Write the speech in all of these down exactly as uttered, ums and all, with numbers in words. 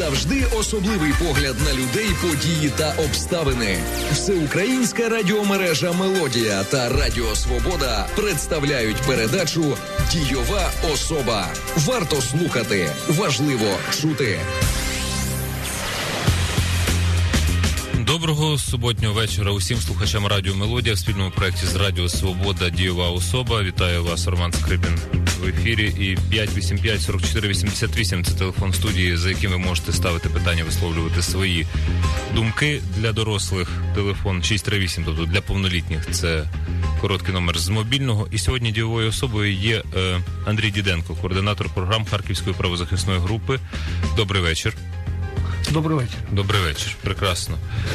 завжди особливий погляд на людей, події та обставини. Всеукраїнська радіомережа «Мелодія» та Радіо Свобода представляють передачу «Дійова особа». Варто слухати, важливо чути. Доброго суботнього вечора усім слухачам Радіо Мелодія в спільному проєкті з Радіо Свобода «Дійова особа». Вітаю вас, Роман Скрипін в ефірі. І п'ять вісім п'ять сорок чотири вісімдесят вісім – це телефон студії, за яким ви можете ставити питання, висловлювати свої думки. Для дорослих телефон шість три вісім, тобто для повнолітніх це короткий номер з мобільного. І сьогодні дійовою особою є е, Андрій Діденко, координатор програм Харківської правозахисної групи. Добрий вечір. Добрий вечір. Добрий вечір, прекрасно.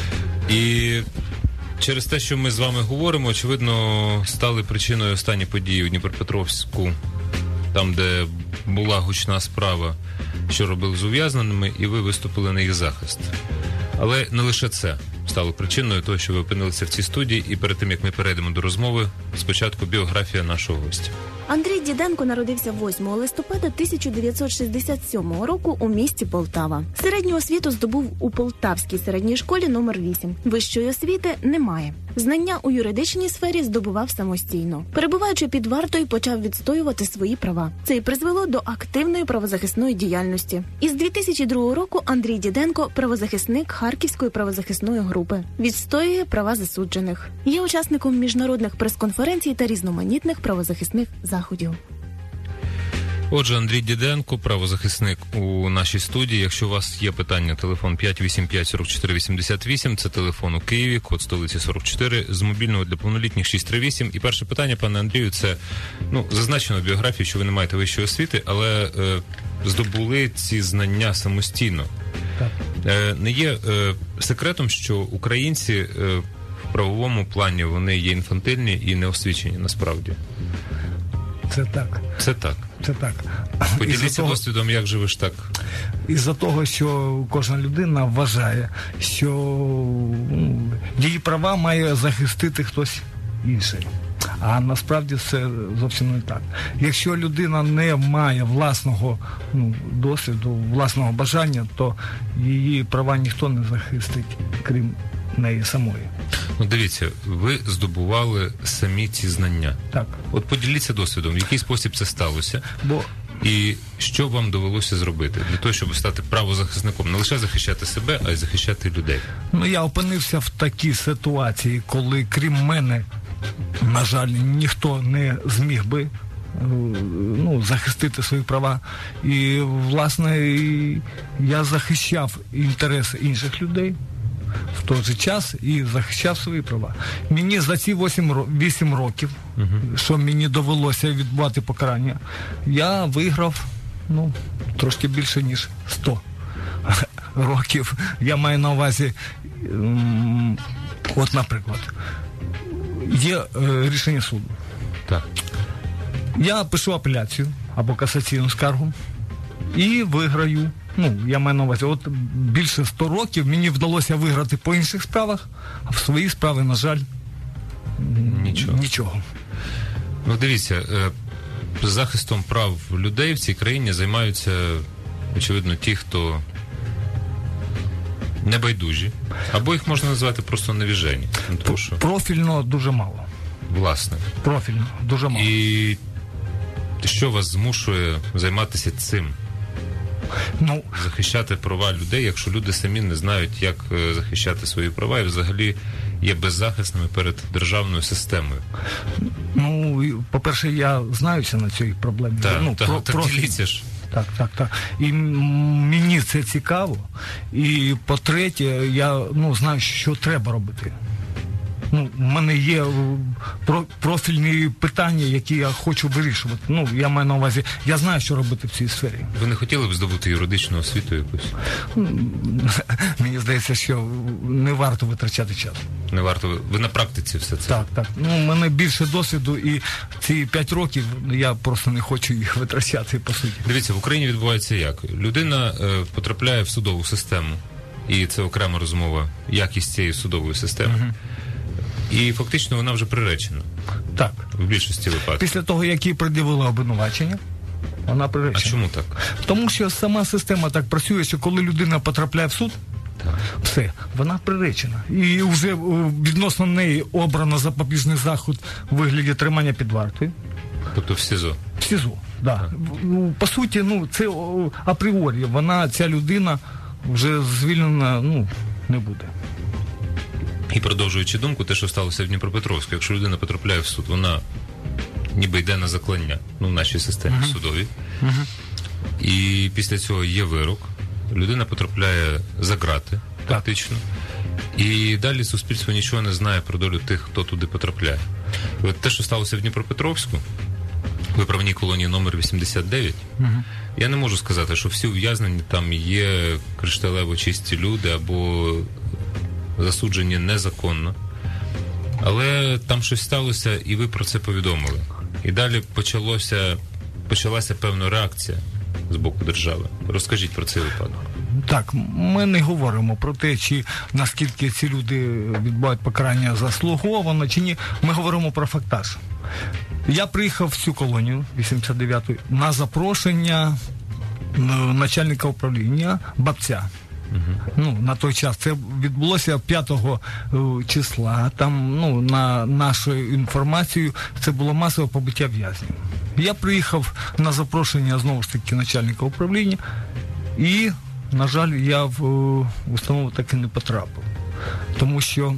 І через те, що ми з вами говоримо, очевидно, стали причиною останні події у Дніпропетровську, там, де була гучна справа, що робили з ув'язненими, і ви виступили на їх захист. Але не лише це стало причиною того, що ви опинилися в цій студії, і перед тим, як ми перейдемо до розмови, спочатку біографія нашого гостя. Андрій Діденко народився восьмого листопада тисяча дев'ятсот шістдесят сьомого року у місті Полтава. Середню освіту здобув у Полтавській середній школі номер вісім. Вищої освіти немає. Знання у юридичній сфері здобував самостійно. Перебуваючи під вартою, почав відстоювати свої права. Це й призвело до активної правозахисної діяльності. Із дві тисячі другого року Андрій Діденко – правозахисник Харківської правозахисної групи. Відстоює права засуджених. Є учасником міжнародних прес-конференцій та різноманітних правозахисних заходів. Отже, Андрій Діденко, правозахисник у нашій студії. Якщо у вас є питання, телефон п'ять вісім п'ять сорок чотири вісімдесят вісім, це телефон у Києві, код столиці сорок чотири, з мобільного для повнолітніх шість три вісім. І перше питання, пане Андрію, це, ну, зазначено в біографії, що ви не маєте вищої освіти, але е, здобули ці знання самостійно. Так. Е, не є е, секретом, що українці е, в правовому плані вони є інфантильні і неосвічені насправді. Це так. Це так. Це так. Поділіться того, досвідом, як же ви ж так? Із-за того, що кожна людина вважає, що ну, її права має захистити хтось інший. А насправді це зовсім не так. Якщо людина не має власного ну, досвіду, власного бажання, то її права ніхто не захистить, крім неї самої. Ну, дивіться, ви здобували самі ці знання. Так. От поділіться досвідом, в який спосіб це сталося, Бо... і що вам довелося зробити для того, щоб стати правозахисником, не лише захищати себе, а й захищати людей. Ну, я опинився в такій ситуації, коли, крім мене, на жаль, ніхто не зміг би ну, захистити свої права. І, власне, я захищав інтереси інших людей в той же час і захищав свої права. Мені за ці вісім років, uh-huh. що мені довелося відбувати покарання, я виграв, ну, трошки більше, ніж сто років. Я маю на увазі, от, наприклад, є е, рішення суду. Так. Я пишу апеляцію або касаційну скаргу і виграю. Ну, я маю на увазі, от більше сто років мені вдалося виграти по інших справах, а в свої справи, на жаль, нічого. нічого. Ну, дивіться, захистом прав людей в цій країні займаються, очевидно, ті, хто небайдужі, або їх можна назвати просто невіжені. Тому що... Профільно дуже мало. Власне. Профільно дуже мало. І що вас змушує займатися цим? Ну, захищати права людей, якщо люди самі не знають, як захищати свої права і взагалі є беззахисними перед державною системою. Ну, по-перше, я знаюся на цій проблемі. Так, ну, так, про, так про... діліться ж. Так, так, так. І мені це цікаво. І, по-третє, я ну, знаю, що треба робити. Ну, в мене є про, профільні питання, які я хочу вирішувати. Ну, я маю на увазі, я знаю, що робити в цій сфері. Ви не хотіли б здобути юридичну освіту якусь? Мені здається, що не варто витрачати час. Не варто. Ви на практиці все це? Так, так. Ну, у мене більше досвіду, і ці п'ять років я просто не хочу їх витрачати, по суті. Дивіться, в Україні відбувається як? Людина е, потрапляє в судову систему, і це окрема розмова, якість цієї судової системи. Угу. І фактично вона вже приречена. Так. В більшості випадків. Після того, як їй пред'явили обвинувачення, Вона приречена. А чому так? Тому що сама система так працює, що коли людина потрапляє в суд, так. все, вона приречена. І вже відносно неї обрано запобіжний заход у вигляді тримання під вартою. Тобто в СІЗО? В СІЗО, да. так. По суті, ну, це апріорі. Вона, ця людина, вже звільнена, ну, не буде. І продовжуючи думку, те, що сталося в Дніпропетровську, якщо людина потрапляє в суд, вона ніби йде на заклання, ну, в нашій системі uh-huh. судовій. Uh-huh. І після цього є вирок. Людина потрапляє за ґрати, фактично. І далі суспільство нічого не знає про долю тих, хто туди потрапляє. І от те, що сталося в Дніпропетровську, в виправній колонії номер вісімдесят дев'ять, uh-huh. я не можу сказати, що всі ув'язнені там є кришталево чисті люди або засуджені незаконно. Але там щось сталося, і ви про це повідомили. І далі почалося, почалася певна реакція з боку держави. Розкажіть про цей випадок. Так, ми не говоримо про те, чи наскільки ці люди відбувають покарання заслуговано, чи ні. Ми говоримо про фактаж. Я приїхав в цю колонію вісімдесят дев'яту на запрошення начальника управління Бабця. Uh-huh. Ну, на той час. Це відбулося п'ятого числа. Там, ну, на нашу інформацію, це було масове побиття в'язнів. Я приїхав на запрошення, знову ж таки, начальника управління, і, на жаль, я в установу таки не потрапив. Тому що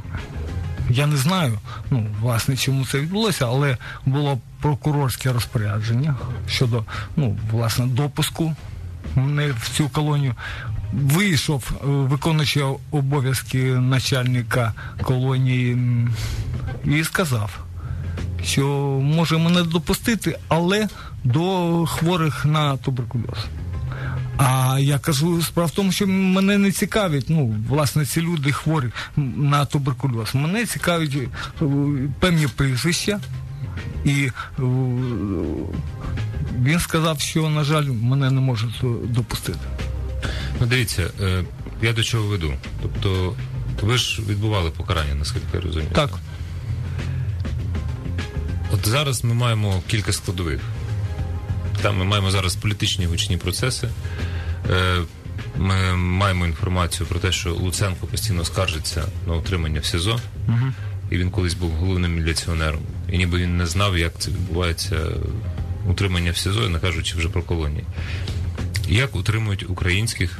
я не знаю, ну, власне, чому це відбулося, але було прокурорське розпорядження щодо, ну, власне, допуску мене в цю колонію. Вийшов виконуючий обов'язки начальника колонії і сказав, що може мене допустити, але до хворих на туберкульоз. А я кажу, справа в тому, що мене не цікавить, ну, власне, ці люди хворі на туберкульоз. Мене цікавить певні прізвища. І він сказав, що, на жаль, мене не можуть допустити. Ну, дивіться, я до чого веду. Тобто, ви ж відбували покарання, наскільки я розумію. Так. От зараз ми маємо кілька складових. Там ми маємо зараз політичні гучні процеси. Ми маємо інформацію про те, що Луценко постійно скаржиться на утримання в СІЗО. Угу. І він колись був головним міліціонером. І ніби він не знав, як це відбувається утримання в СІЗО, не кажучи вже про колонії. Як утримують українських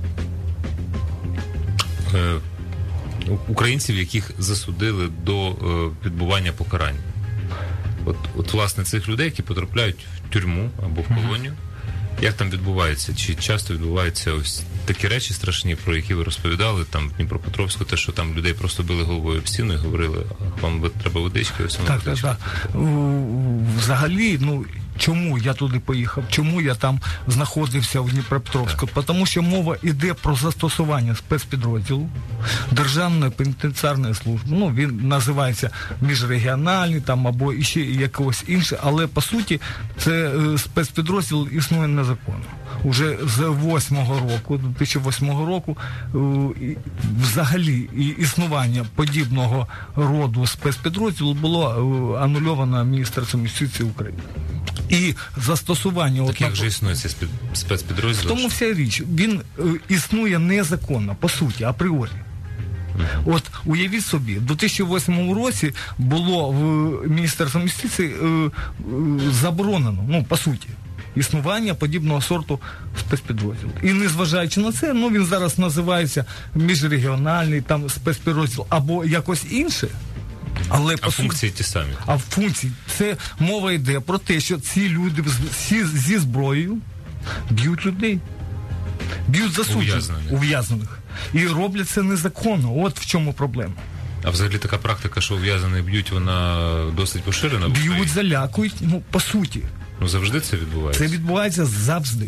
е, українців, яких засудили до е, відбування покарань? От, от, власне, цих людей, які потрапляють в тюрму або в колонію, як там відбувається? Чи часто відбуваються ось такі речі страшні, про які ви розповідали, там в Дніпропетровську, те, що там людей просто били головою об стіну і говорили, а вам треба водички? Ось так, так, так. Взагалі, ну, чому я туди поїхав? Чому я там знаходився у Дніпропетровську? Так. Тому що мова йде про застосування спецпідрозділу Державної пенітенціарної служби. Ну, він називається міжрегіональний там або ще якогось інше, але по суті це спецпідрозділ існує незаконно. Уже з восьмого року, дві тисячі восьмого року, взагалі існування подібного роду спецпідрозділу було анульовано Міністерством юстиції України. І застосування... Так як же існує цей спецпідрозділ? В тому вся річ. Він е, існує незаконно, по суті, апріорі. Mm-hmm. От, уявіть собі, в дві тисячі восьмому році було в Міністерстві юстиції е, е, заборонено, ну, по суті, існування подібного сорту спецпідрозділу. І незважаючи на це, ну, він зараз називається міжрегіональний там спецпідрозділ або якось інше. Але а функції ті самі. А функції. Це мова йде про те, що ці люди всі зі зброєю б'ють людей. Б'ють засуджених, ув'язнених. І роблять це незаконно. От в чому проблема. А взагалі така практика, що ув'язнених б'ють, вона досить поширена? Б'ють, залякують, ну, по суті. Ну, завжди це відбувається? Це відбувається завжди.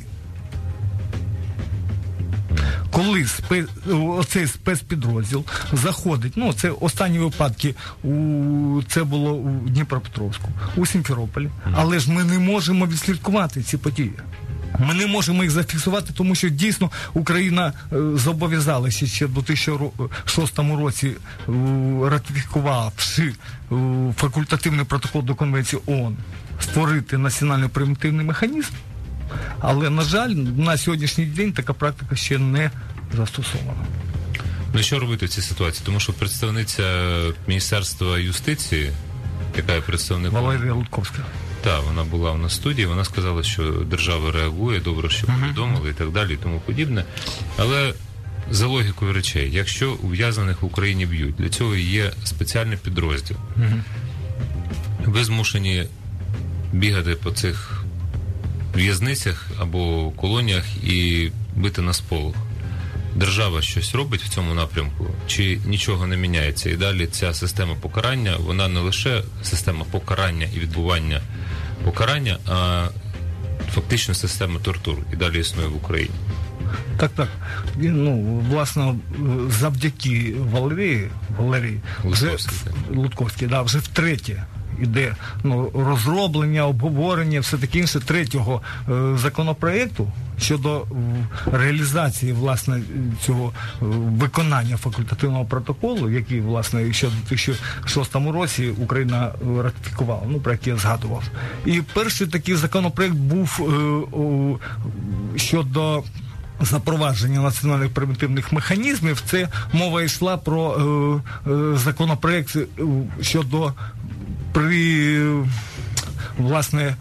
Коли спе... оцей спецпідрозділ заходить, ну, це останні випадки, у... це було у Дніпропетровську, у Сімферополі, mm. але ж ми не можемо відслідкувати ці події. Ми не можемо їх зафіксувати, тому що дійсно Україна е, зобов'язалася ще в дві тисячі шостому році е, ратифікувавши е, факультативний протокол до Конвенції ООН, створити національний превентивний механізм, але, на жаль, на сьогоднішній день така практика ще не застосована. Ну, що робити в цій ситуації? Тому що представниця Міністерства юстиції, яка є представником... Валерія Лутковська. Так, вона була у нас в студії, вона сказала, що держава реагує, добре, що повідомили і так далі, і тому подібне. Але за логікою речей, якщо ув'язнених в Україні б'ють, для цього є спеціальний підрозділ. Ви змушені бігати по цих в'язницях або колоніях і бити на сполох. Держава щось робить в цьому напрямку, чи нічого не міняється? І далі ця система покарання, вона не лише система покарання і відбування покарання, а фактично система тортур і далі існує в Україні. Так, так. Ну, власне, завдяки Валерії, Валерії Лутковській, вже, Лутковській, да, вже втретє іде ну, розроблення, обговорення, все таке інше третього е, законопроекту щодо е, реалізації, власне, цього е, виконання факультативного протоколу, який, власне, ще в дві тисячі шостому році Україна ратифікувала, ну, про який я згадував. І перший такий законопроект був е, о, щодо запровадження національних превентивних механізмів. Це мова йшла про е, е, законопроект щодо при, власне,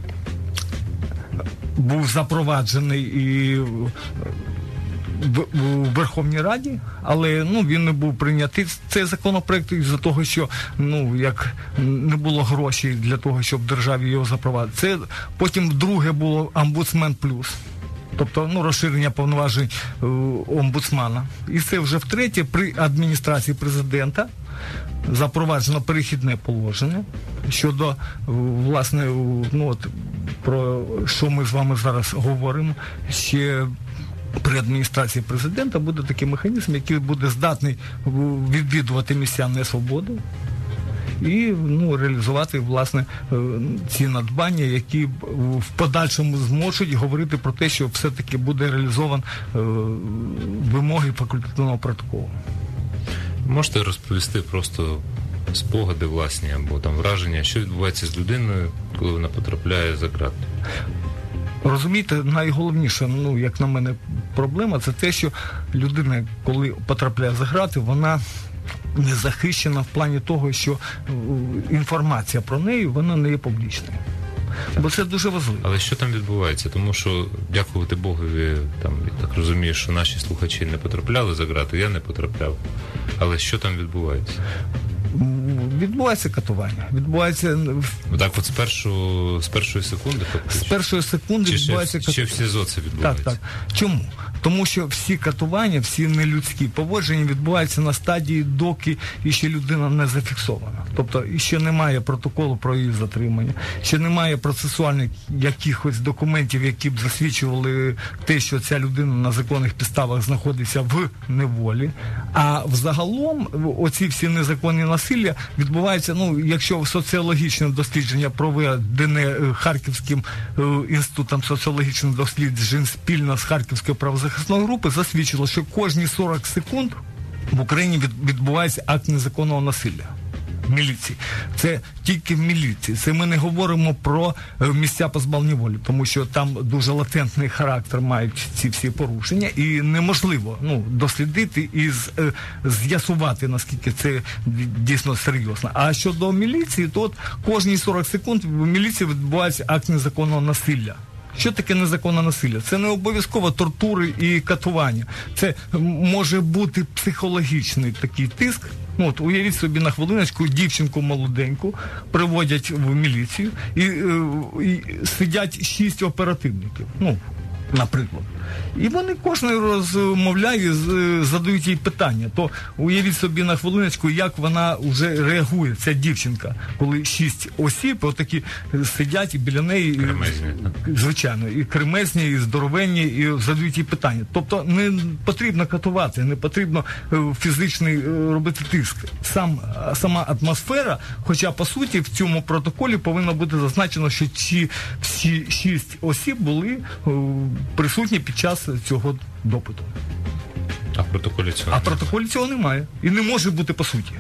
був запроваджений і в, в Верховній Раді, але ну, він не був прийнятий, цей законопроект, із-за того, що ну, як не було грошей для того, щоб державі його запровадити. Це потім друге було «Омбудсмен плюс». Тобто, ну, розширення повноважень е, омбудсмана. І це вже втретє при адміністрації президента запроваджено перехідне положення щодо, власне, ну, от, про що ми з вами зараз говоримо, ще при адміністрації президента буде такий механізм, який буде здатний відвідувати місця несвободи і ну, реалізувати, власне, ці надбання, які в подальшому зможуть говорити про те, що все-таки буде реалізован е, вимоги факультативного протоколу. Можете розповісти просто спогади власні або там враження, що відбувається з людиною, коли вона потрапляє за ґрати? Розумієте, найголовніша, ну, як на мене, проблема – це те, що людина, коли потрапляє за ґрати, вона не захищена в плані того, що інформація про неї, вона не є публічною. Бо це дуже важливо. Але що там відбувається? Тому що, дякувати Богові, там, я так розумію, що наші слухачі не потрапляли за ґрати, я не потрапляв. Але що там відбувається? Відбувається катування. Відбувається... Так от з, першу, з першої секунди? Фактично? З першої секунди Чи відбувається ще, катування. ще в СІЗО це відбувається? Так, так. Чому? Тому що всі катування, всі нелюдські поводження відбуваються на стадії, доки іще людина не зафіксована. Тобто іще немає протоколу про її затримання, ще немає процесуальних якихось документів, які б засвідчували те, що ця людина на законних підставах знаходиться в неволі. А взагалом оці всі незаконні насилля відбуваються, ну, якщо соціологічне дослідження проведене Харківським е, інститутом соціологічних досліджень спільно з Харківською правозахисною групою, засвідчило, що кожні сорок секунд в Україні від, відбувається акт незаконного насилля. Міліції. Це тільки в міліції. Це ми не говоримо про місця позбавлення волі, тому що там дуже латентний характер мають ці всі порушення, і неможливо ну, дослідити і з, е, з'ясувати, наскільки це дійсно серйозно. А щодо міліції, то от кожні сорок секунд в міліції відбувається акт незаконного насилля. Що таке незаконне насилля? Це не обов'язково тортури і катування. Це може бути психологічний такий тиск. Ну, от, уявіть собі на хвилиночку, дівчинку молоденьку приводять в міліцію і, і, і сидять шість оперативників. Ну, наприклад. І вони кожен розмовляє, задають їй питання. То уявіть собі на хвилиночку, як вона вже реагує, ця дівчинка, коли шість осіб отакі сидять і біля неї, кремезні, звичайно, і кремезні, і здоровенні, і задають їй питання. Тобто не потрібно катувати, не потрібно фізичний робити тиск. Сам, сама атмосфера, хоча по суті в цьому протоколі повинно бути зазначено, що ці всі шість осіб були присутні під час цього допиту. А в протоколі цього? А в протоколі цього немає. І не може бути по суті.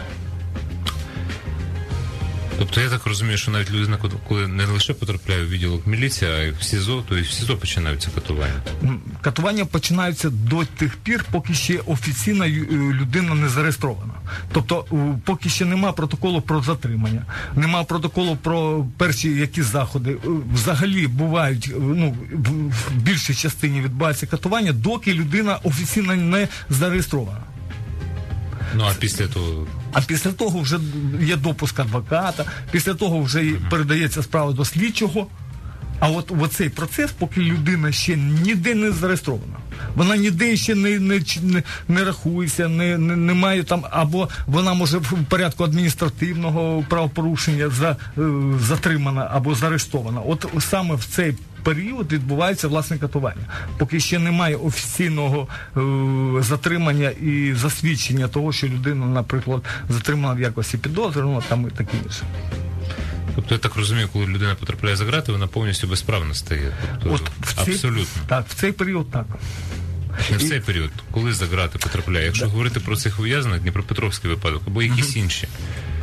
Тобто я так розумію, що навіть людина, коли не лише потрапляє в відділок міліції, а й в СІЗО, то і в СІЗО починаються катування. Катування починаються до тих пір, поки ще офіційна людина не зареєстрована. Тобто, поки ще нема протоколу про затримання, нема протоколу про перші якісь заходи. Взагалі бувають, ну, в більшій частині відбувається катування, доки людина офіційно не зареєстрована. Ну, а після того... А після того вже є допуск адвоката, після того вже uh-huh. передається справа до слідчого. А от оцей процес, поки людина ще ніде не зареєстрована, вона ніде ще не, не, не, не рахується, не, не, не має там, або вона може в порядку адміністративного правопорушення за, е, затримана або заарештована. От саме в цей період відбувається власне катування. Поки ще немає офіційного е, затримання і засвідчення того, що людина, наприклад, затримана в якості підозрюваного, там і таке інше. Тобто, я так розумію, коли людина потрапляє за грати, вона повністю безправна стає. Тобто, От в цей, абсолютно. Так, в цей період так. Не в цей період, коли за грати потрапляє. Якщо да. говорити про цих ув'язнених, Дніпропетровський випадок, або якісь uh-huh. інші,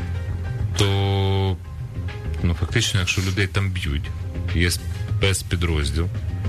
то ну, фактично, якщо людей там б'ють, є спецпідрозділ,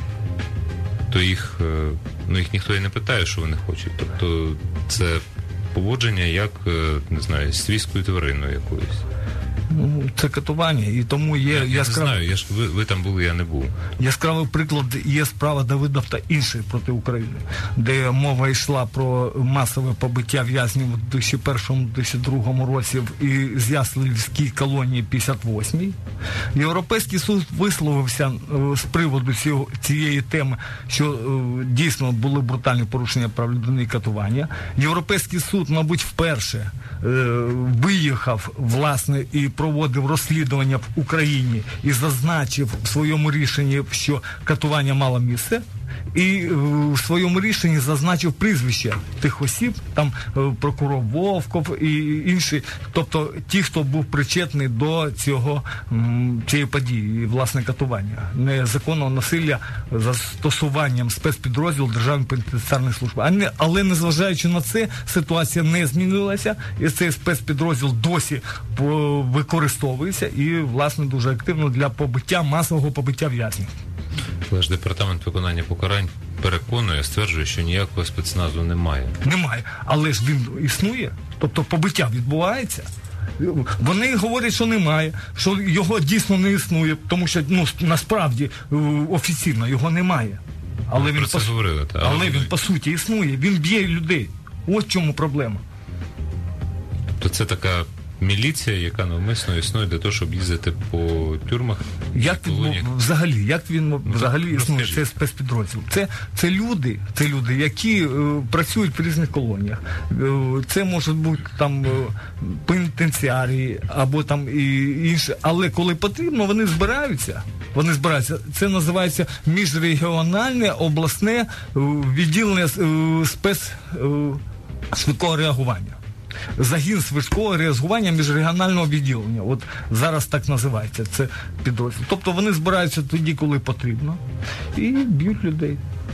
то їх, ну, їх ніхто і не питає, що вони хочуть. Тобто це поводження як, не знаю, з свійською твариною якоюсь. Ну, це катування, і тому є... Я, я яскрав... не знаю, я ж, ви, ви там були, я не був. Яскравий приклад є справа Давидов та інших проти України, де мова йшла про масове побиття в'язнів у дві тисячі першому - дві тисячі другому році і З'яславівській колонії п'ятдесят восьмій. Європейський суд висловився з приводу цього, цієї теми, що дійсно були брутальні порушення прав людини і катування. Європейський суд, мабуть, вперше виїхав, власне, і проводив розслідування в Україні і зазначив в своєму рішенні, що катування мало місце, і в своєму рішенні зазначив прізвище тих осіб, там прокурор Вовков і інші, тобто ті, хто був причетний до цього, цієї події, власне, катування, незаконного насилля застосуванням спецпідрозділу Державної пенітенціарної служби. Але незважаючи на це, ситуація не змінилася, і цей спецпідрозділ досі використовується і, власне, дуже активно для побиття, масового побиття в'язнів. Але ж департамент виконання покарань переконує, стверджує, що ніякого спецназу немає. Немає, але ж він існує, тобто побиття відбувається. Вони говорять, що немає, що його дійсно не існує, тому що, ну, насправді офіційно його немає. Але, він по... говорили, та, але але він по суті існує, він б'є людей. Ось в чому проблема. То це така міліція, яка навмисно існує для того, щоб їздити по тюрмах. Як він, взагалі, як він ну, взагалі існує, цей спецпідрозділ? Це, це люди, це люди, які е, працюють в різних колоніях. Е, це можуть бути там е, пенітенціарії або там і інше. Але коли потрібно, вони збираються. Вони збираються. Це називається міжрегіональне обласне е, відділення е, спец е, швидкого реагування. Загін швидкого реагування міжрегіонального відділення. От зараз так називається це підрозділ. Тобто вони збираються тоді, коли потрібно, і б'ють людей.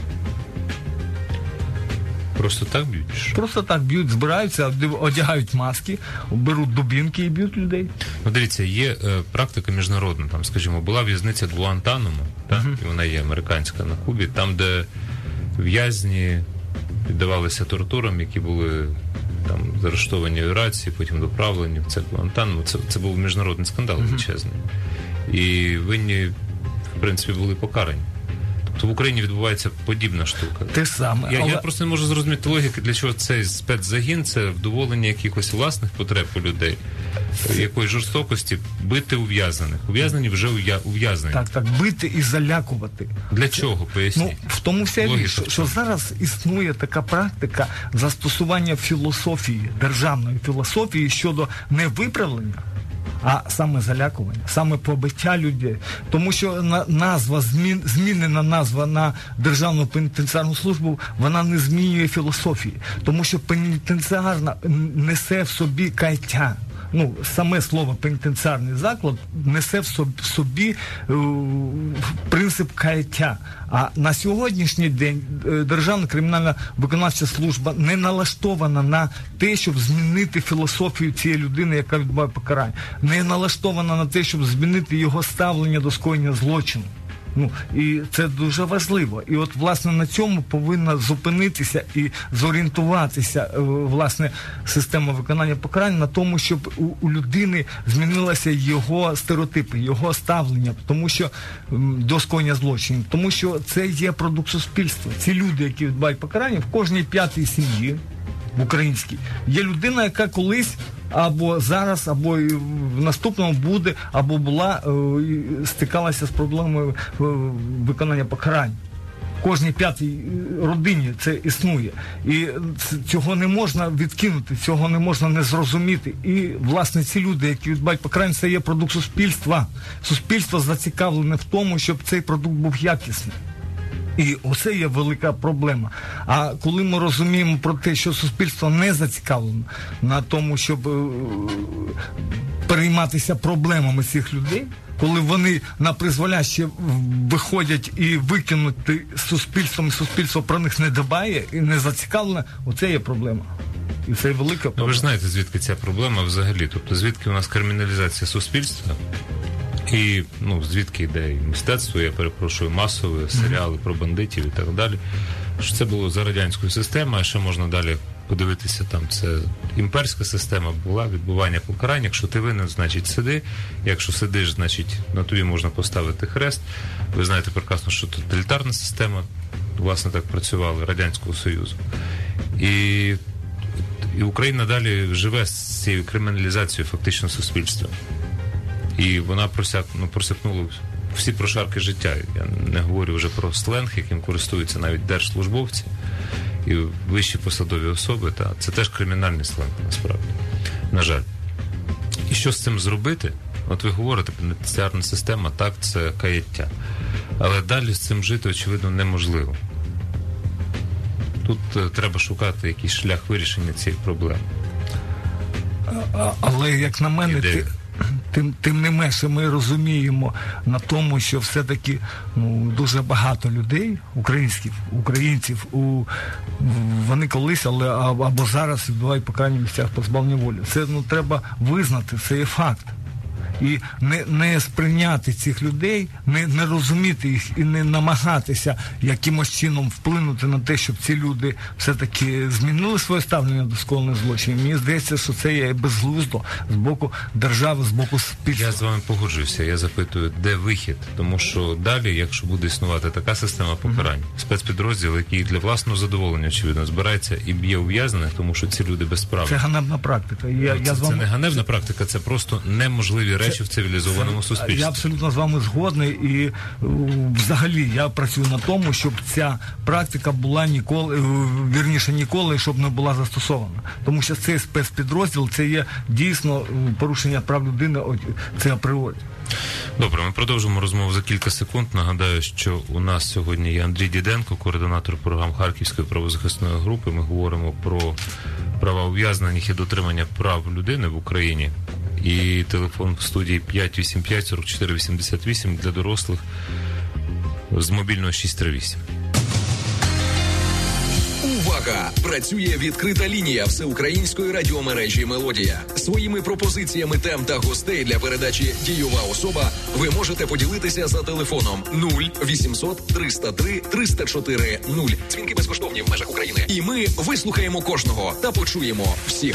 Просто так б'ють? Просто так б'ють, збираються, одягають маски, беруть дубінки і б'ють людей. Ну, дивіться, є е, практика міжнародна. Там, скажімо, була в'язниця Гуантанамо, так? Uh-huh. І вона є американська на Кубі, там, де в'язні піддавалися тортурам, які були там заарештовані в Ірації, потім доправлені в це Гуантанамо. Це, це був міжнародний скандал величезний. Uh-huh. І винні, в принципі, були покарані. то в Україні відбувається подібна штука. Те саме. Я, але... я просто не можу зрозуміти логіки, для чого цей спецзагін, це вдоволення якихось власних потреб у людей, якоїсь жорстокості, бити ув'язнених. Ув'язнені вже ув'язнені. Так, так, бити і залякувати. Для чого, поясніть? Ну, в тому вся річ, що, що зараз існує така практика застосування філософії, державної філософії щодо не виправлення, а саме залякування, саме побиття людей. Тому що на, назва, змін, змінена назва на Державну пенітенціарну службу, вона не змінює філософії. Тому що пенітенціарна несе в собі каяття. Ну, саме слово пенітенціарний заклад несе в собі, в собі е, принцип каяття. А на сьогоднішній день е, Державна кримінальна виконавча служба не налаштована на те, щоб змінити філософію цієї людини, яка відбуває покарання. Не налаштована на те, щоб змінити його ставлення до скоєння злочину. Ну, і це дуже важливо. І от, власне, на цьому повинна зупинитися і зорієнтуватися, власне, система виконання покарань на тому, щоб у, у людини змінилися його стереотипи, його ставлення, тому що до скоєння злочинів, тому що це є продукт суспільства. Ці люди, які відбувають покарання, в кожній п'ятій сім'ї в українській є людина, яка колись або зараз, або в наступному буде, або була, стикалася з проблемою виконання покарань. В кожній п'ятій родині це існує. І цього не можна відкинути, цього не можна не зрозуміти. І, власне, ці люди, які відбувають покарання, це є продукт суспільства. Суспільство зацікавлене в тому, щоб цей продукт був якісний. І оце є велика проблема. А коли ми розуміємо про те, що суспільство не зацікавлено на тому, щоб е, перейматися проблемами цих людей, коли вони на призволяще виходять і викинути суспільством, і суспільство про них не дбає і не зацікавлене, оце є проблема. І це велика проблема. Ну, ви ж знаєте, звідки ця проблема взагалі? Тобто, звідки у нас криміналізація суспільства? І, ну, звідки йде і мистецтво, я перепрошую, масові серіали про бандитів і так далі. Що це було за радянською системою, а ще можна далі подивитися, там це імперська система була, відбування покарань. Якщо ти винен, значить сиди. Якщо сидиш, значить на тобі можна поставити хрест. Ви знаєте прекрасно, що тоталітарна система, власне, так працювала, Радянського Союзу. І, і Україна далі живе з цією криміналізацією фактично суспільства. І вона просяк, ну, просякнула всі прошарки життя. Я не говорю вже про сленг, яким користуються навіть держслужбовці і вищі посадові особи. Та це теж кримінальний сленг, насправді. На жаль. І що з цим зробити? От ви говорите, пенітенціарна система, так, це каяття. Але далі з цим жити, очевидно, неможливо. Тут е, треба шукати якийсь шлях вирішення цієї проблеми. А, але, як на мене, ти... Тим, тим не менше ми розуміємо на тому, що все-таки, ну, дуже багато людей, українських, українців, у, вони колись, але або зараз відбувають покарання в місцях позбавлення волі. Це, ну, треба визнати, це є факт. І не, не сприйняти цих людей, не, не розуміти їх і не намагатися якимось чином вплинути на те, щоб ці люди все-таки змінили своє ставлення до скоєних злочинів. Мені здається, що це є безглуздо з боку держави, з боку суспільства. Я з вами погоджуюся. Я запитую, де вихід? Тому що далі, якщо буде існувати така система покарань, mm-hmm. спецпідрозділ, який для власного задоволення, очевидно, збирається і б'є ув'язнених, тому що ці люди безправні. Це ганебна практика. Я, ну, це, я з вами... це не ганебна практика, це просто неможливі речі в цивілізованому суспільстві. Я абсолютно з вами згодний і взагалі я працюю на тому, щоб ця практика була ніколи, вірніше ніколи, щоб не була застосована. Тому що цей спецпідрозділ, це є дійсно порушення прав людини, це апріорі. Добре, ми продовжимо розмову за кілька секунд. Нагадаю, що у нас сьогодні є Андрій Діденко, координатор програм Харківської правозахисної групи. Ми говоримо про права ув'язнених і дотримання прав людини в Україні. І телефон в студії п'ять вісім п'ять сорок чотири вісімдесят вісім для дорослих з мобільного шість три вісім. Увага! Працює відкрита лінія всеукраїнської радіомережі «Мелодія». Своїми пропозиціями тем та гостей для передачі «Дієва особа» ви можете поділитися за телефоном нуль вісімсот триста три триста чотири нуль. Дзвінки безкоштовні в межах України. І ми вислухаємо кожного та почуємо всіх.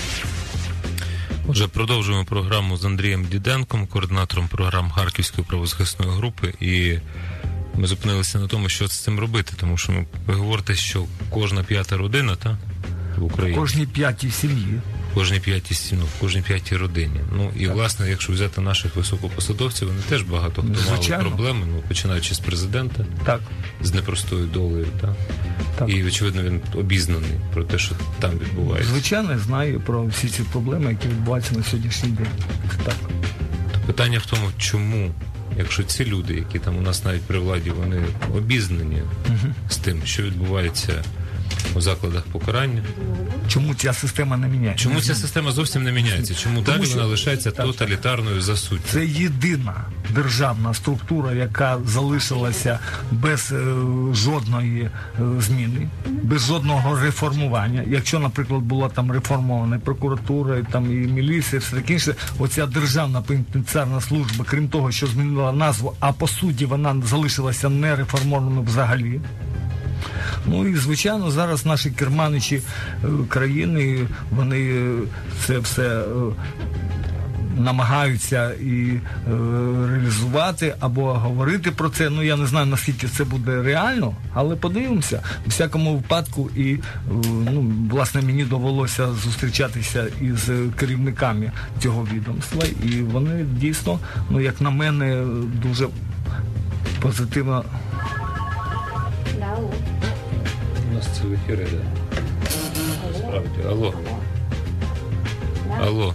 Отже, продовжуємо програму з Андрієм Діденком, координатором програм Харківської правозахисної групи. І ми зупинилися на тому, що з цим робити, тому що ми, ви говорите, що кожна п'ята родина, та, в Україні. В кожній п'ятій сім'ї. В кожній п'ятій ну, в кожній п'ятій родині. Ну і так. Власне, якщо взяти наших високопосадовців, вони теж багато хто мали проблеми, ну починаючи з президента, так. з непростою долею, так? Так. І очевидно він обізнаний про те, що там відбувається. Звичайно, знаю про всі ці проблеми, які відбуваються на сьогоднішній день. Так. То питання в тому, чому, якщо ці люди, які там у нас навіть при владі, вони обізнані угу. з тим, що відбувається у закладах покарання. Чому ця система не міняється? Чому ця система зовсім не міняється? Чому Тому, далі що... вона лишається так, тоталітарною за суттю? Це єдина державна структура, яка залишилася без е, жодної е, зміни, без жодного реформування. Якщо, наприклад, була там реформована прокуратура, там і міліція, все таке інше, оця державна пенітенціарна служба, крім того, що змінила назву, а по суті вона залишилася не реформованою взагалі. Ну і, звичайно, зараз наші керманичі країни, вони це все намагаються і реалізувати або говорити про це. Ну, я не знаю, наскільки це буде реально, але подивимося. У всякому випадку і, ну, власне, мені довелося зустрічатися із керівниками цього відомства, і вони дійсно, ну, як на мене, дуже позитивно. У нас це в ефірі, да? Справді. Алло. Алло.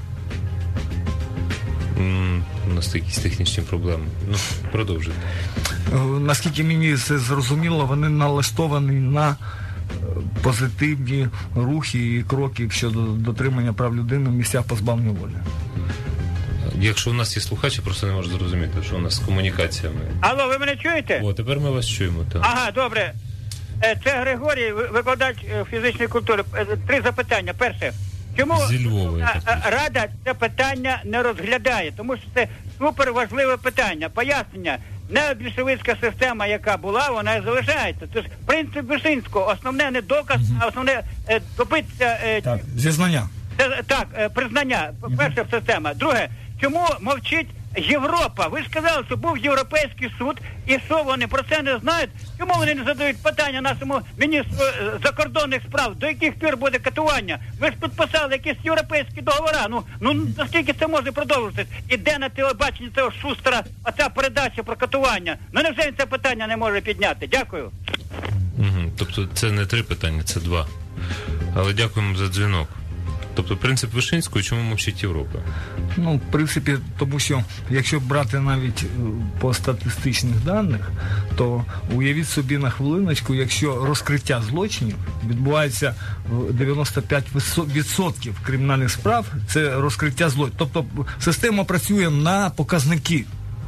М-м, у нас якісь технічні проблеми. Ну, продовжуйте. Наскільки мені це зрозуміло, вони налаштовані на позитивні рухи і кроки щодо дотримання прав людини в місцях позбавлення волі. Якщо у нас є слухачі, просто не можу зрозуміти, що у нас з комунікаціями. Алло, ви мене чуєте? О, тепер ми вас чуємо. Так. Ага, добре. Це Григорій, викладач фізичної культури. Три запитання. Перше. Чому Зі Львова, Рада це питання не розглядає? Тому що це суперважливе питання. Пояснення. Необільшевицька система, яка була, вона і залишається. Тож принцип Вишинського, основне не доказ, а основне е, добитися... Е, так, зізнання. Це, так, е, признання. Перша система. Друге, чому мовчить Європа? Ви ж сказали, що був Європейський суд, і що вони про це не знають? Чому вони не задають питання нашому міністру закордонних справ? До яких пір буде катування? Ви ж підписали якісь європейські договори. Ну, ну наскільки це може продовжитись? І де на телебаченні цього Шустера оця передача про катування? Ну невже він це питання не може підняти? Дякую. Угу. Тобто це не три питання, це два. Але дякуємо за дзвінок. Тобто принцип Вишинського, чому мовчить Європа? Ну, в принципі, тому що, якщо брати навіть по статистичних даних, то уявіть собі на хвилиночку, якщо розкриття злочинів відбувається дев'яносто п'ять відсотків кримінальних справ, це розкриття злочинів. Тобто система працює на показники.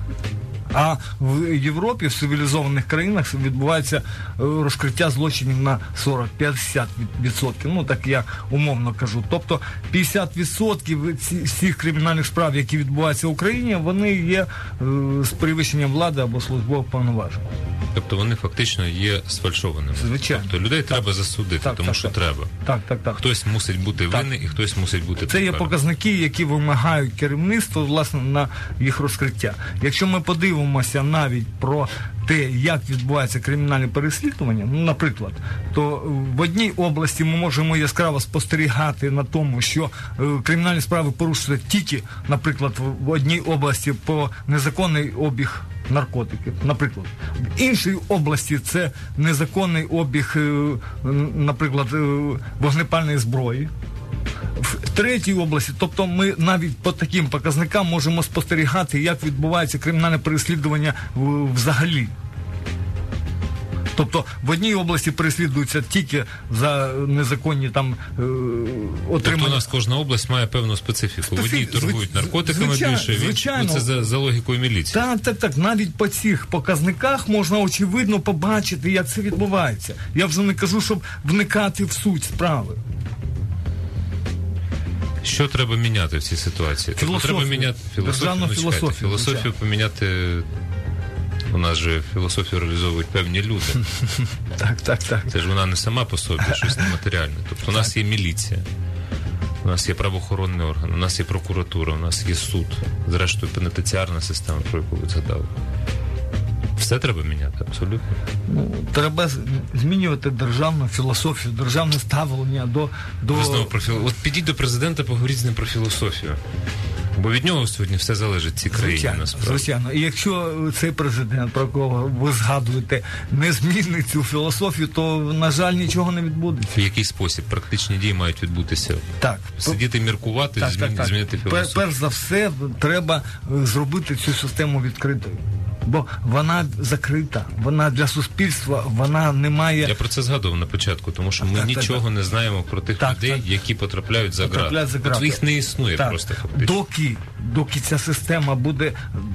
А в Європі, в цивілізованих країнах відбувається розкриття злочинів на сорок-п'ятдесят відсотків. Ну, так я умовно кажу. Тобто п'ятдесят відсотків всіх кримінальних справ, які відбуваються в Україні, вони є е, з перевищенням влади або службових повноважень. Тобто вони фактично є сфальшованими. Звичайно. Тобто людей так. треба засудити, так, тому так, що так. треба. Так, так, так. Хтось мусить бути так. винний і хтось мусить бути Це є показники, які вимагають керівництво, власне, на їх розкриття. Якщо ми подивимося навіть про те, як відбувається кримінальне переслідування, ну, наприклад, то в одній області ми можемо яскраво спостерігати на тому, що е, кримінальні справи порушуються тільки, наприклад, в одній області по незаконний обіг наркотиків, наприклад. В іншій області це незаконний обіг, е, наприклад, е, вогнепальної зброї. В третій області, тобто ми навіть по таким показникам можемо спостерігати, як відбувається кримінальне переслідування взагалі. Тобто в одній області переслідуються тільки за незаконні там е, отримання. Тобто у нас кожна область має певну специфіку. В одній торгують наркотиками звичайно, більше, звичайно. Ну, це за, за логікою міліції. Так, так, так. Навіть по цих показниках можна очевидно побачити, як це відбувається. Я вже не кажу, щоб вникати в суть справи. Що треба міняти в цій ситуації? Філософію. Треба міняти філософію. Ну, філософію, філософію поміняти. У нас же філософію реалізовують певні люди. Так, так, так. Це ж вона не сама по собі, щось нематеріальне. Тобто у нас є міліція, у нас є правоохоронний орган, у нас є прокуратура, у нас є суд, зрештою пенітенціарна система, про яку ви згадали. Все треба міняти, абсолютно. Ну, треба змінювати державну філософію, державне ставлення до... до... Ви знову про філо... От підіть до президента, поговоріть з ним про філософію. Бо від нього сьогодні все залежить в цій країні, звичайно, насправді. Звичайно. І якщо цей президент, про кого ви згадуєте, не змінить цю філософію, то, на жаль, нічого не відбудеться. В який спосіб практичні дії мають відбутися? Так. Сидіти, міркувати, так, змін... так, так. змінити філософію? Пер, перш за все, треба зробити цю систему відкритою. Бо вона закрита, вона для суспільства, вона не має... Я про це згадував на початку, тому що так, ми так, нічого так. не знаємо про тих так, людей, так. які потрапляють за Потрапляють за грати. грати. От їх не існує так. просто фактично. Доки, доки ця система буде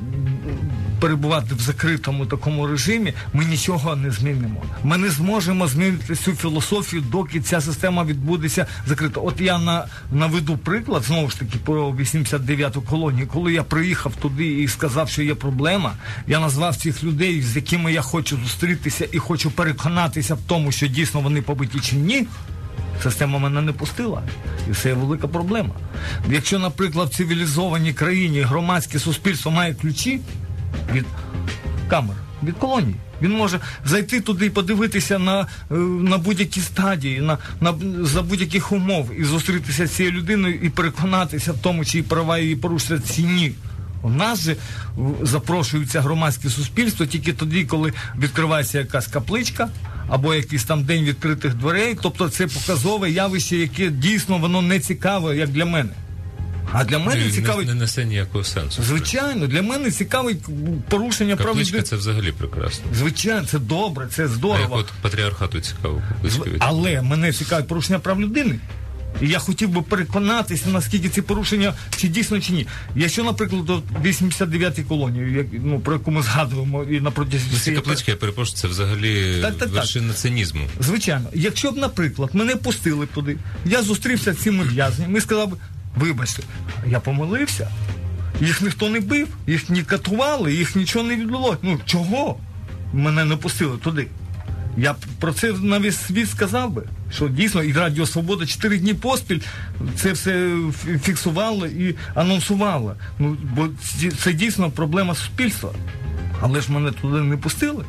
перебувати в закритому такому режимі, ми нічого не змінимо. Ми не зможемо змінити цю філософію, доки ця система відбудеться закрито. От я на, наведу приклад, знову ж таки, про вісімдесят дев'яту колонію. Коли я приїхав туди і сказав, що є проблема, я назвав цих людей, з якими я хочу зустрітися і хочу переконатися в тому, що дійсно вони побиті чи ні, система мене не пустила. І це є велика проблема. Якщо, наприклад, в цивілізованій країні громадське суспільство має ключі від камер, від колоній, він може зайти туди і подивитися на, на будь-які стадії, на, на, за будь-яких умов і зустрітися з цією людиною і переконатися в тому, чи права її порушуються, чи ні. У нас же запрошується громадське суспільство тільки тоді, коли відкривається якась капличка або якийсь там день відкритих дверей. Тобто це показове явище, яке дійсно воно не цікаве, як для мене. А для мене не, цікавий... Не несе ніякого сенсу. Звичайно, для мене цікавий порушення прав людини. Капличка – це взагалі прекрасно. Звичайно, це добре, це здорово. А як от патріархату цікаво каплички від... Але мене цікавить порушення прав людини. І я хотів би переконатися, наскільки ці порушення, чи дійсно, чи ні. Якщо, наприклад, до вісімдесят дев'ятій колонії, як, ну, про яку ми згадуємо, і на протязі... Ці каплички, я перепрошую, це взагалі так, так, вершина так. цинізму. Звичайно. Якщо б, наприклад, мене пустили туди, я зустрівся з цими в'язнями і сказав би, вибачте, я помилився, їх ніхто не бив, їх не катували, їх нічого не відбулося. Ну, чого мене не пустили туди? Я про це на весь світ сказав би, що дійсно і Радіо Свобода чотири дні поспіль це все фіксувало і анонсувало. Ну, бо це дійсно проблема суспільства. Але ж мене туди не пустили.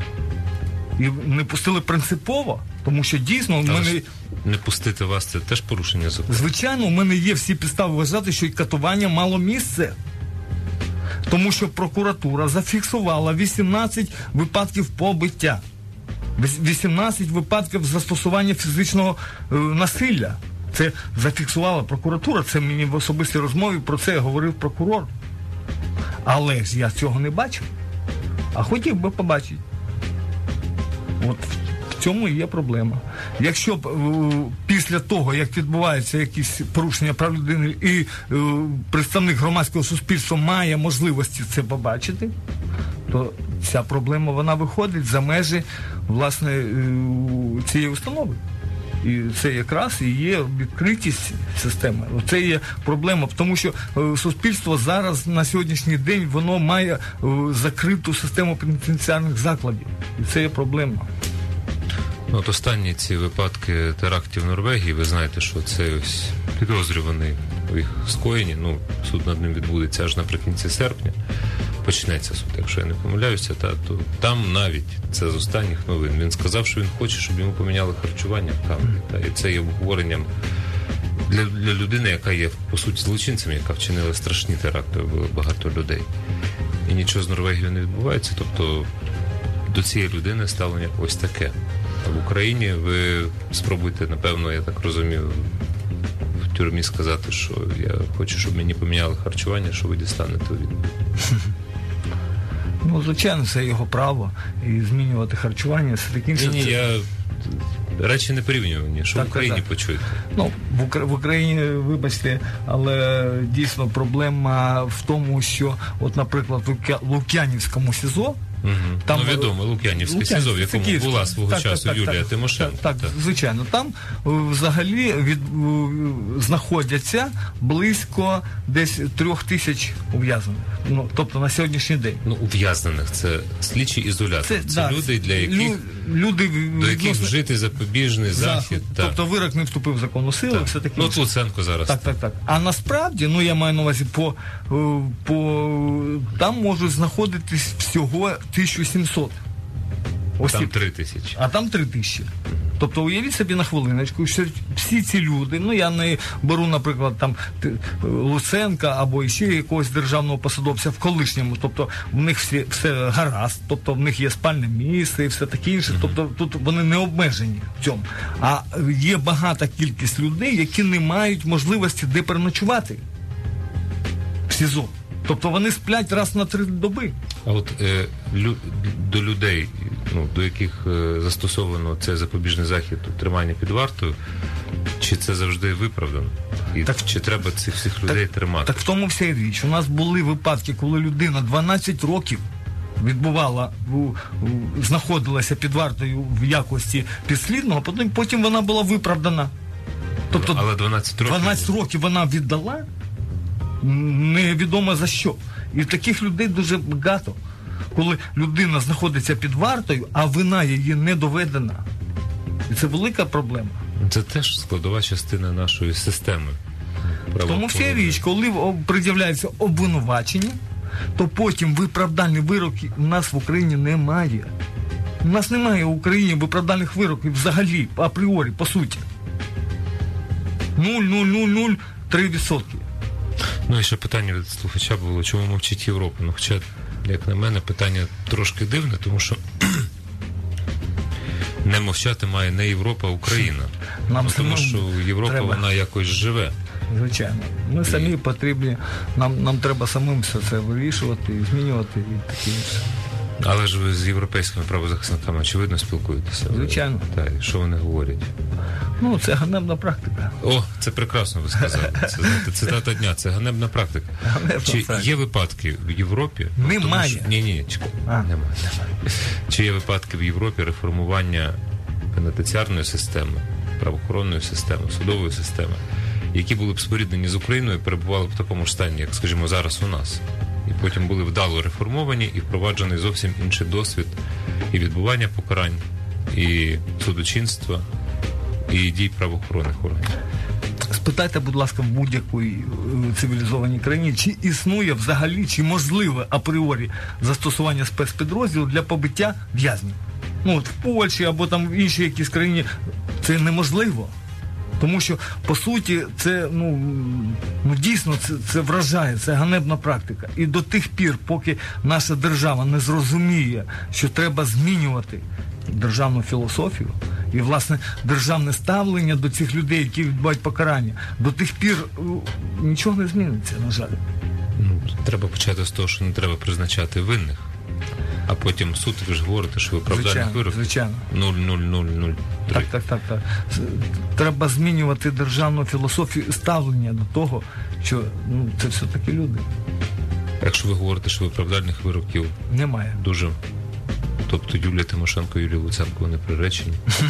І не пустили принципово, тому що дійсно в мене... Не пустити вас – це теж порушення закону? Звичайно, у мене є всі підстави вважати, що і катування мало місце. Тому що прокуратура зафіксувала вісімнадцять випадків побиття. вісімнадцять випадків застосування фізичного е, насилля. Це зафіксувала прокуратура, це мені в особистій розмові про це говорив прокурор. Але ж я цього не бачив, а хотів би побачити. От в цьому і є проблема. Якщо б е, після того, як відбуваються якісь порушення прав людини і е, представник громадського суспільства має можливості це побачити, то ця проблема, вона виходить за межі, власне, е, цієї установи. І це якраз і є відкритість системи. Це є проблема, тому що е, суспільство зараз на сьогоднішній день воно має е, закриту систему пенітенціарних закладів. І це є проблема. Ну, от останні ці випадки терактів в Норвегії, ви знаєте, що це ось підозрюваний у їх скоєнні, ну, суд над ним відбудеться аж наприкінці серпня, почнеться суд, якщо я не помиляюся, та, то там навіть, це з останніх новин, він сказав, що він хоче, щоб йому поміняли харчування в камері, та, і це є обговоренням для, для людини, яка є, по суті, злочинцем, яка вчинила страшні теракти, вбила багато людей. І нічого з Норвегією не відбувається, тобто до цієї людини ставлення ось таке. В Україні ви спробуйте, напевно, я так розумію, в тюрмі сказати, що я хочу, щоб мені поміняли харчування, що ви дістанете у відповідь. Ну, звичайно, це його право. І змінювати харчування, це таким... Ні, ні, я... Речі не порівнювані, що так, в Україні так. почуєте. Ну, в, Укра... в Україні, вибачте, але дійсно проблема в тому, що, от, наприклад, в Лука... Лук'янівському СІЗО, Угу. там, ну, відомо, Лук'янівське СІЗО, в якому Київське. була свого так, часу так, Юлія так, Тимошенко. Так, так, звичайно. Там взагалі від, знаходяться близько десь трьох тисяч ув'язнених. Ну, тобто на сьогоднішній день. Ну, ув'язнених. Це слідчі ізолятори. Це, це да, люди, для яких лю... люди... До яких відносно... вжити запобіжний захід. Так. Тобто вирок не вступив в законну силу, так. все таке. Ну, от Луценко зараз. Так, так, так. А насправді, ну я маю на увазі, по, по там можуть знаходитись всього тисяча сімсот осіб. Там три тисячі. А там три тисячі. Тобто уявіть собі на хвилиночку, що всі ці люди, ну я не беру, наприклад, там Луценка або ще якогось державного посадовця в колишньому, тобто в них всі, все гаразд, тобто в них є спальне місце і все таке інше, mm-hmm. тобто тут вони не обмежені в цьому. А є багата кількість людей, які не мають можливості де переночувати в СІЗО. Тобто вони сплять раз на три доби. А от е, лю, до людей, ну, до яких е, застосовано цей запобіжний захід тримання під вартою, чи це завжди виправдано? І так, чи треба цих всіх людей так, тримати? Так в тому вся річ. У нас були випадки, коли людина дванадцять років відбувала, у, у, знаходилася під вартою в якості підслідного, а потім, потім вона була виправдана. Тобто, ну, але дванадцять років... дванадцять років вона віддала, невідомо за що. І таких людей дуже багато. Коли людина знаходиться під вартою, а вина її не доведена. І це велика проблема. Це теж складова частина нашої системи. Тому вся річ, коли пред'являється обвинувачення, то потім виправдальні вироки у нас в Україні немає. У нас немає в Україні виправдальних вироків взагалі, апріорі, по суті. нуль цілих нуль нуль нуль три відсотки. Ну і ще питання від слухача було, чому мовчить Європа? Ну, хоча, як на мене, питання трошки дивне, тому що не мовчати має не Європа, а Україна. Нам ну, тому що Європа, треба. Вона якось живе. Звичайно. Ми і... самі потрібні, нам, нам треба самим все це вирішувати, змінювати і таке інше. Але ж ви з європейськими правозахисниками, очевидно, спілкуєтеся. Звичайно. Так, і що вони говорять? Ну, це ганебна практика. О, це прекрасно ви сказали. Це, знаєте, цитата дня, це ганебна практика. Ганебна Чи практика. Є випадки в Європі? Немає. Що... Ні, ні, чекай. Немає. Немає. Чи є випадки в Європі реформування пенітенціарної системи, правоохоронної системи, судової системи, які були б споріднені з Україною і перебували б в такому ж стані, як, скажімо, зараз у нас? І потім були вдало реформовані і впроваджений зовсім інший досвід і відбування покарань, і судочинства, і дій правоохоронних органів. Спитайте, будь ласка, в будь-якій цивілізованій країні, чи існує взагалі, чи можливе апріорі застосування спецпідрозділу для побиття в'язнів. Ну, от в Польщі або там в іншій якійсь країні це неможливо. Тому що, по суті, це, ну, ну дійсно, це, це вражає, це ганебна практика. І до тих пір, поки наша держава не зрозуміє, що треба змінювати державну філософію і, власне, державне ставлення до цих людей, які відбувають покарання, до тих пір нічого не зміниться, на жаль. Ну, треба почати з того, що не треба призначати винних. А потім суд, ви ж говорите, що виправдальних вироків звичайно. нуль цілих нуль нуль нуль три. Так, так, так, так. Треба змінювати державну філософію, ставлення до того, що ну, це все-таки люди. Якщо ви говорите, що виправдальних вироків немає. Дуже. Тобто Юлія Тимошенко, Юлія Луценко, вони приречені?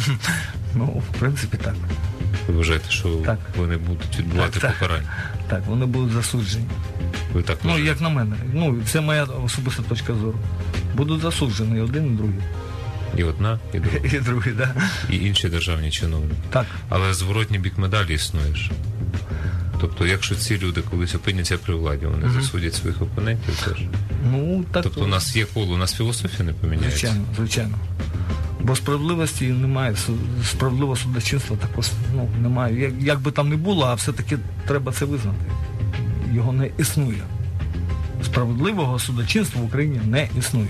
Ну, в принципі, так. Ви вважаєте, що так. вони будуть відбувати так, покарання? Так, так, вони будуть засуджені. Ви так ну, вважаєте? Як на мене. Ну, це моя особиста точка зору. Будуть засуджені один і другий. І одна, і друга. І другий, так. І інші державні чиновники. Так. Але зворотній бік медалі існує ж. Тобто, якщо ці люди колись опиняться при владі, вони mm-hmm. засудять своїх опонентів теж. Ну, так. Тобто, у нас є коло, у нас філософія не поміняється. Звичайно, звичайно. Бо справедливості немає, справедливого судочинства також ну, немає. Як, як би там не було, а все-таки треба це визнати. Його не існує. Справедливого судочинства в Україні не існує.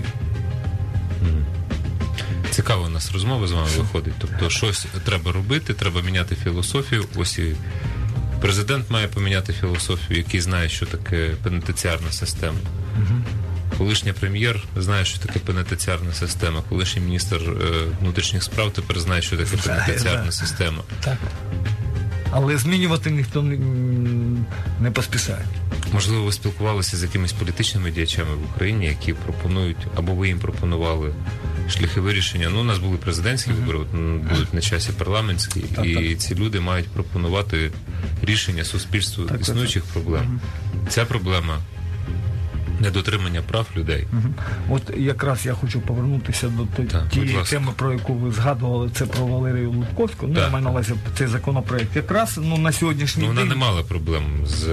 Mm. Цікава у нас розмова з вами виходить. Тобто, щось треба робити, треба міняти філософію. Ось і президент має поміняти філософію, який знає, що таке пенітенціарна система. Mm-hmm. Колишній прем'єр знає, що таке пенітенціарна система. Колишній міністр е, внутрішніх справ тепер знає, що таке пенітенціарна система. Так. Але змінювати ніхто не, не поспішає. Можливо, ви спілкувалися з якимись політичними діячами в Україні, які пропонують, або ви їм пропонували шляхи вирішення. Ну, у нас були президентські mm-hmm. вибори, будуть на часі парламентські, так, і так. ці люди мають пропонувати рішення суспільству так, існуючих так, проблем. Mm-hmm. Ця проблема недотримання прав людей. Угу. От якраз я хочу повернутися до так, тієї теми, про яку ви згадували, це про Валерію Лутковську. Ну, я маю на увазі цей законопроект. Якраз ну, на сьогоднішній ну, вона день... не мала проблем з,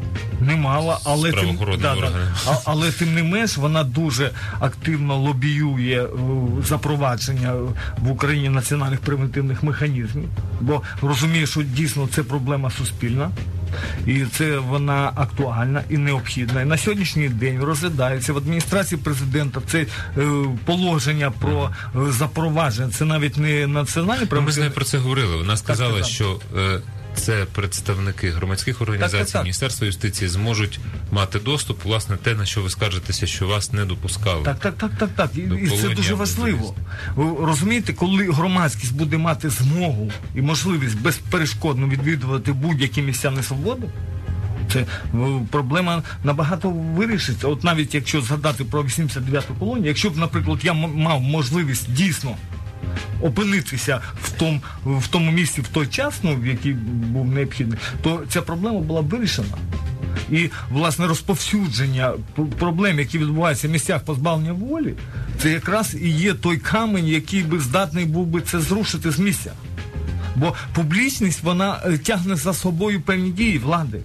не мала, але з правоохоронними тим, органами. Да, да. Але тим не менш, вона дуже активно лобіює запровадження в Україні національних превентивних механізмів, бо розуміє, що дійсно це проблема суспільна. І це вона актуальна і необхідна. І на сьогоднішній день розглядається в адміністрації президента це е, положення про е, запровадження. Це навіть не національне правильно. Ми з нею про це говорили. Вона сказала, так, так, що е, це представники громадських організацій, так, так, так. Міністерства юстиції зможуть мати доступ, власне, те, на що ви скаржитеся, що вас не допускали. Так, так, так, так, так. І, і це дуже важливо. Ви розумієте, коли громадськість буде мати змогу і можливість безперешкодно відвідувати будь-які місця несвободи, це проблема набагато вирішиться. От навіть якщо згадати про вісімдесят дев'яту колонію, якщо б, наприклад, я мав можливість дійсно опинитися в тому, в тому місці в той час, ну, в який був необхідний, то ця проблема була б вирішена. І, власне, розповсюдження проблем, які відбуваються в місцях позбавлення волі, це якраз і є той камінь, який би здатний був би це зрушити з місця. Бо публічність, вона тягне за собою певні дії влади.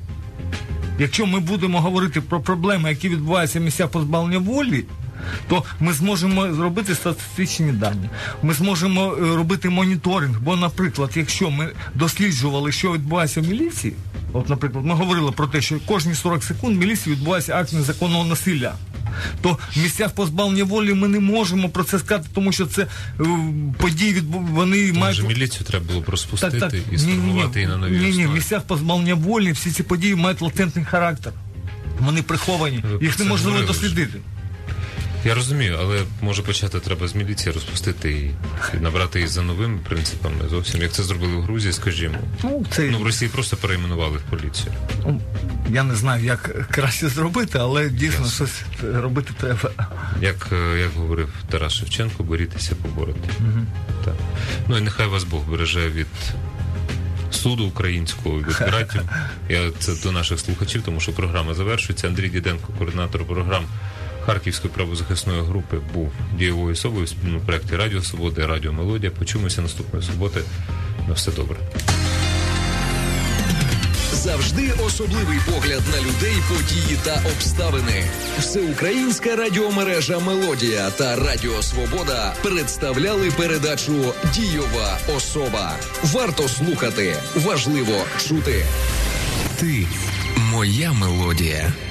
Якщо ми будемо говорити про проблеми, які відбуваються в місцях позбавлення волі, то ми зможемо зробити статистичні дані. Ми зможемо робити моніторинг. Бо, наприклад, якщо ми досліджували, що відбувається в міліції, от, наприклад, ми говорили про те, що кожні сорок секунд в міліції відбувається акт незаконного насилля, то в місцях позбавлення волі ми не можемо про це сказати, тому що це е, події відбу... вони Тому мають... Може, міліцію треба було розпустити так, так. і сформувати її на новій основі. Ні, ні, в місцях позбавлення волі всі ці події мають латентний характер. Вони приховані, ви їх неможливо дослідити. Я розумію, але може почати треба з міліції розпустити і, і набрати її за новими принципами зовсім, як це зробили в Грузії, скажімо. Ну, це... ну в Росії просто перейменували в поліцію. Ну, я не знаю, як краще зробити, але дійсно yes. щось робити треба. Як, як говорив Тарас Шевченко, борітеся, поборете. Угу. Так. Ну і нехай вас Бог береже від суду українського, від братів. Я це до наших слухачів, тому що програма завершується. Андрій Діденко, координатор програм Харківської правозахисної групи, був дієвою особою в спільному проєкті Радіо Свобода і Радіо Мелодія. Почуємося наступної суботи. На все добре. Завжди особливий погляд на людей, події та обставини. Всеукраїнська радіомережа «Мелодія» та Радіо Свобода представляли передачу «Дієва особа». Варто слухати, важливо чути. Ти – моя мелодія.